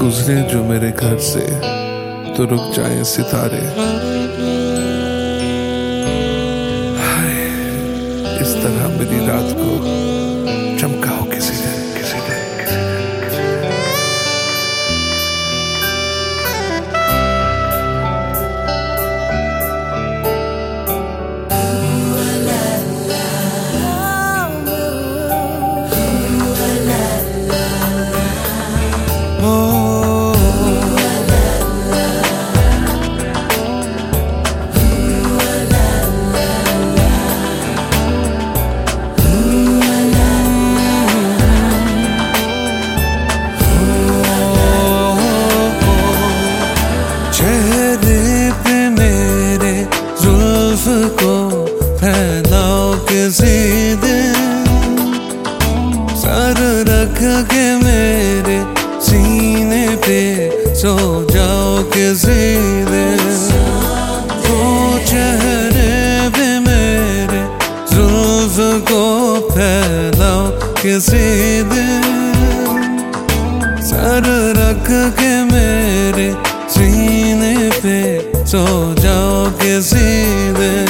गुजरे जो मेरे घर से तो रुक जाए सितारे। हाय, इस तरह मेरी रात को चमकाओ किसी दिन। को फैलाओ किसी दिन, सर रख के मेरे सीने पे सो जाओ किसी दिन। ओ चेहरे पे मेरे जुल्फ को फैलाओ किसी दिन, सर रख के मेरे सीने पे सो जाओ किसी दिन।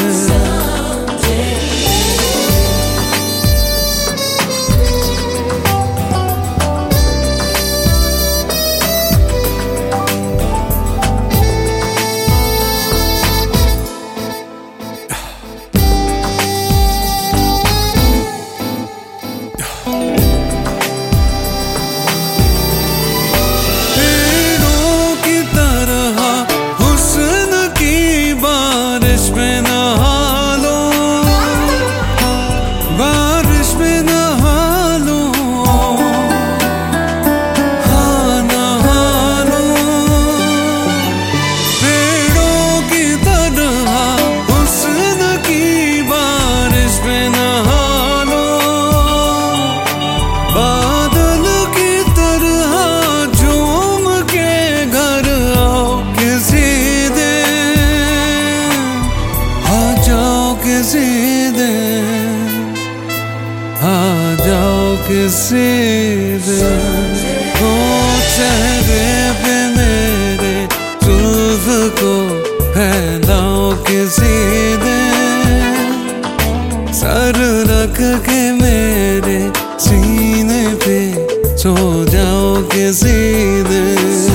आ जाओ किसी दिन। ओ चेहरे पे मेरे जुल्फ को फैलाओ किसी दिन, सर रख के मेरे सीने पे सो जाओ किसी दिन।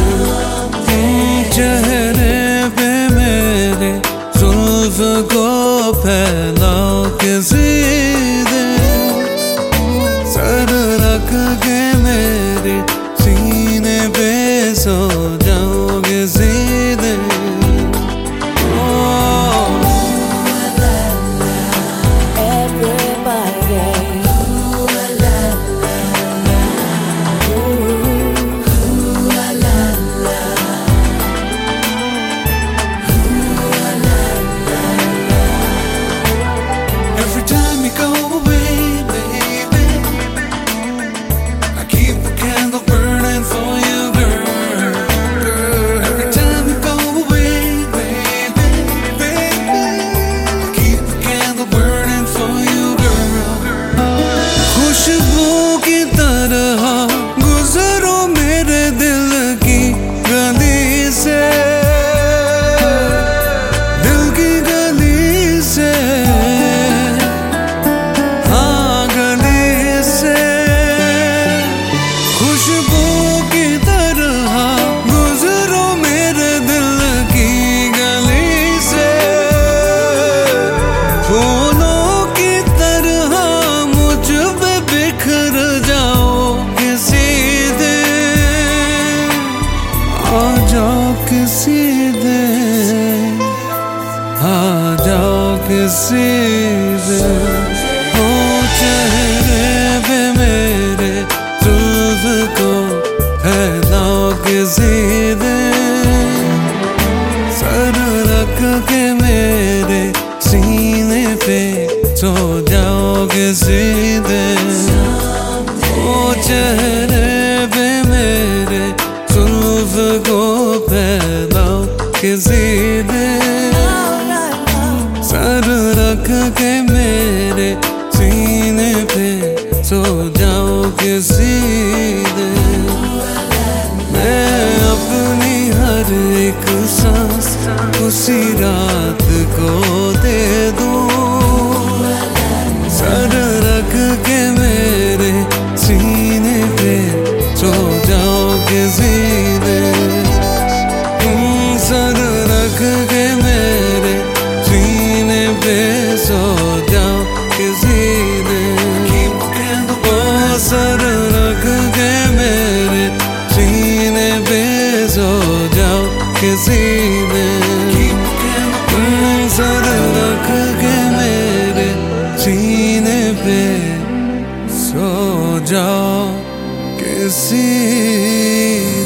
चेहरे पे मेरे जुल्फ को फैलाओ किसी दिन, सर रख के मेरे सीने पे सो जाओ किसी दिन। किसी दिन आ जाओ किसी दिन। ओ चेहरे पे मेरे जुल्फ को फैलाओ किसी दिन, सर रख के मेरे सीने पे सो जाओ किसी दिन। ओ चेहरे पे मेरे जुल्फ को फैलाओ किसी दिन, सर रख के मेरे सीने पे सो जाओ किसी दिन। उसी रात को दे दूं, सर रख के मेरे सीने पे सो जाओ किसी दिन, सर रख के मेरे सीने पे सो जाओ किसी दिन, ओ सर रख के मेरे सीने पे सो जाओ किसी दिन, सर रख के मेरे सीने पे सो जाओ किसी